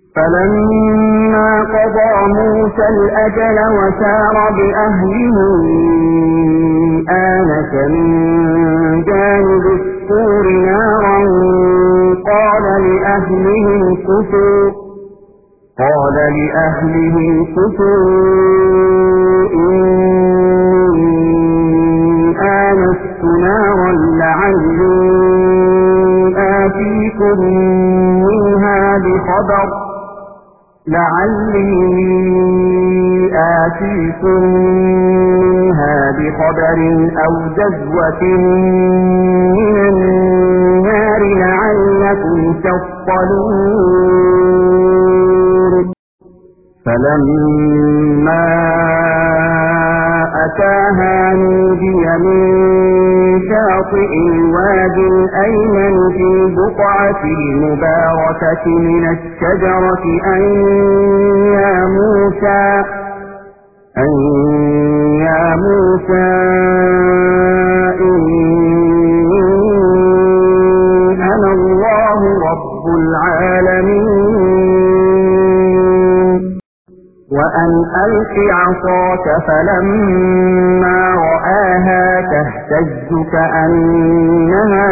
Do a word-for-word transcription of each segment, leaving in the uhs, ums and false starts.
فلما قضى موسى الأجل وسار بأهله آنس من جانب الطور نارا قال لأهلهم كثوا قال لأهلهم كثوا إني آنست نارا لعلي آتيكم منها بخبر لعلي آتيكم منها بخبر أو جذوة من النار لعلكم تصطلون فلما أتاها نودي من شاطئ الوادي الأيمن في البقعة المباركة من الشجرة أن يا موسى أن يا موسى إني أنا الله رب العالمين وأن ألق عصاك فلما رآها تهتز كأنها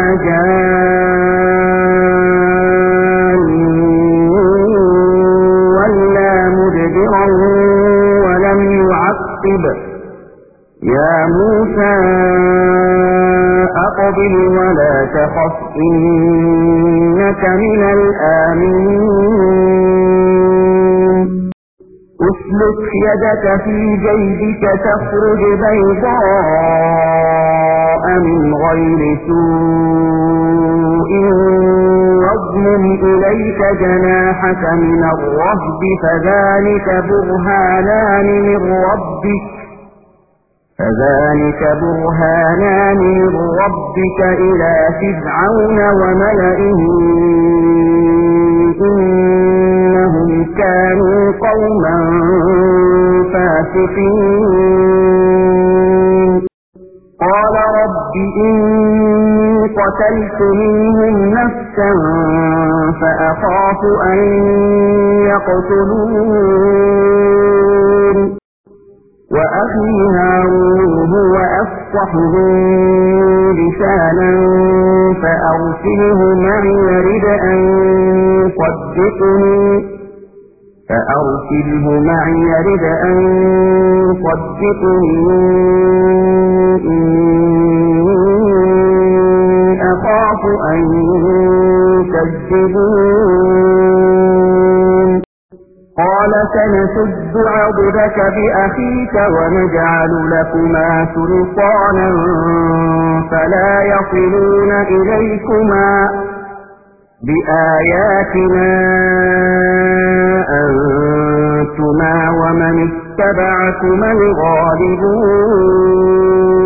جان ولا مدبرا ولم يعقب يا موسى أقبل ولا تخف إنك من الآمنين اسلك يدك في جيبك تخرج بيضاء من غير سوء واضمم إليك جناحك من الرهب فذلك برهانان من ربك فذلك برهانان من ربك إلى فرعون وملئه إنهم كانوا قوما فاسقين قال رب إني قتلت منهم نفسا فأخاف أن يقتلون وأخي هارون هو أفصح مني لسانا فأرسله معي يرد أن يصدقني فأرسله معي يرد أن يصدقني إني أخاف أن يكذبون قال سنشد عضدك بأخيك ونجعل لكما سلطانا فلا يصلون إليكما بآياتنا أنتما ومن اتبعكما الغالبون